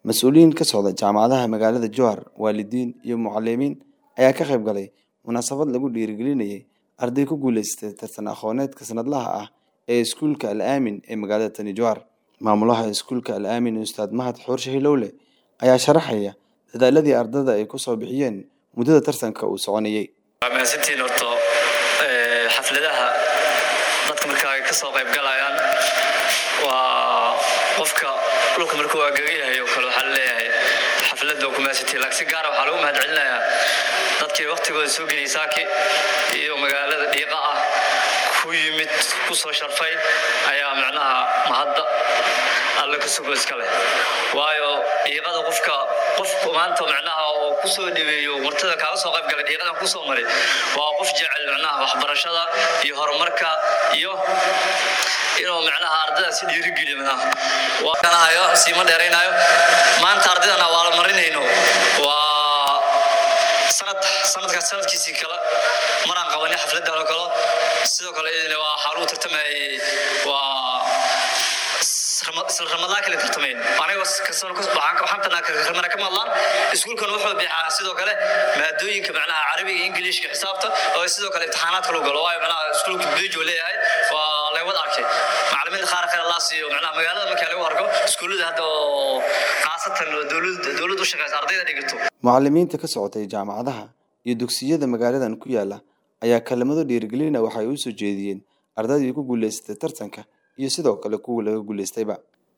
Mas'uuliyiin ka socda jaamacadaha magaalada Jowhar, waalidiin iyo macallimiin ayaa ka qayb galay munaasabad lagu dhiirigelinayay arday ku guuleystay tartan aqooneedka sanadlaha ah ee iskuulka Al-Aamin ee magaalada Tani Jowhar. Maamulaha iskuulka Al-Aamin Ustaad Mahad Xoorshe Hilowle ayaa sharaxaya dadaaladii ardayda ay ku soo bixiyeen muddada tartanka uu soconayay. Maasantiin horto xafladaha dadka marka ay ka soo qayb galayaan waa qofka dhulka markuu agayahay oo kale waxa leeyahay xafladda ku maasantiin laakiin gaar ah waxa lagu mahadcelinayaa dadkii waqtigooda soo geliyay saaki iyo magaalada dhiiqa ah ku yimid ku soo sharfay ayaa macnaha mahadda alla ku soo iskale waayo dhiiqada qofka maanta macnaha oo ku soo dhibeeyo wartada ka soo qayb galay dhiiqadan ku soo maray waa qof jecel macnaha waxbarashada iyo horumarka iyo inuu macnaha ardayda si dhiirigeliyo macnaha waxaan hayo siima dheeraynayo maanta ardayda waa la marinayno waa sanadkiisii kala maraan qabanay xafladda oo kale sidoo kale waa xarun tartamay waa Ramadaan kale tartameen aniga kasoo waxaan tanaa ka madlaan iskuulkan wuxuu bixiyaa sidoo kale maadooyinka macnaha Carabiga Ingiriiska xisaabta oo sidoo kale imtixaanaadka loo galo waayo macnaha iskuulku beejo leeyahay waa la wada arkay macallimiin qaar kale la siiyo macnaha magaalada marka lagu arko iskuulada hadda qaasatan dawladdu shaqeysa ardayda dhigato. Macallimiinta ka socotay jaamacadaha iyo dugsiyada magaaladan ku yaala ayaa kalamado dhiirigelin waxay u soo jeediyeen ardayda ku guuleystay tartanka iyo sidoo kale kuwa laga guuleystayba.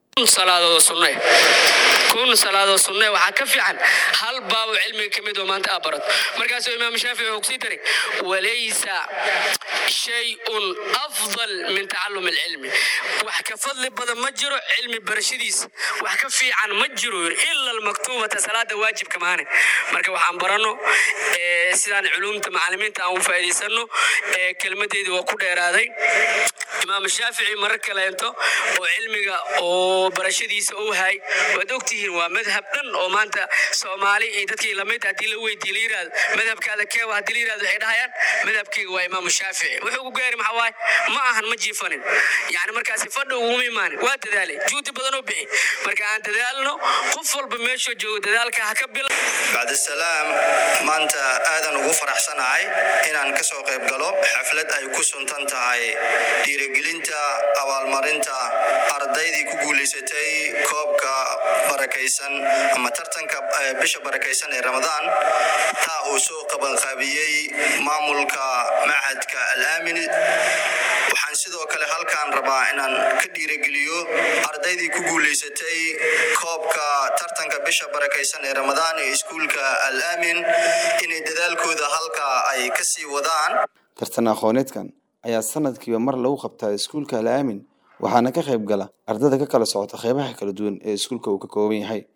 كون صلاة السنة وحكفي عن هل باب علم كميد وما أنت أبرد مركز الإمام الشافعي وكسيتري وليس شيء أفضل من تعلم العلم وحكفضل بدل مجرو علم برشيديس وحكفي عن مجرو إلا المكتوبة صلاة واجب كمان مركز وحن برانو سيدان علوم معلمين تعاون فايديسنو كلمة دي وكل إرادي إمام الشافعي مركز لا ينتو وعلمك وبرشيديس أو هاي ودكتي ومذهب دن oo maanta Soomaali iyo dadkii la mid ah dil weydii liiraad madhabkaada ka waa diliiraad waxay dhahayaan madhabkii waa Imaam Shaafici wuxuu ku gaaray maxaa waay ma ahan ma jiifanin yaani markaas fadhi ugu iimaan waa dadaalay juhdi badan oo bixi marka aan dadaalno qof walba meesha joogo dadaalka ha ka bil bacda salaam maanta aadan ugu faraxsanahay inaan ka soo qayb galo xaflad ay ku suntan tahay dhiirigelinta abaalmarinta ardaydii ku guuleysatay koobka barakaysan ama tartanka bisha barakaysan ee Ramadaan taa uu soo qaban qaabiyay maamulka macadka Al-Aamin waxaan sidoo kale halkaan rabaa inaan ka dhiirigeliyo ardaydii ku guuleysatay koobka tartanka bisha barakaysan ee Ramadaan ee iskuulka Al-Aamin inay dadaalkooda halka ay ka sii wadaan. Tartan aqooneedkan ayaa sanadkiiba mar lagu qabtaa iskuulka Al-Aamin waxaana ka qayb gala ardayda ka kala socota qaybaha kala duwan ee iskuulka uu ka kooban yahay.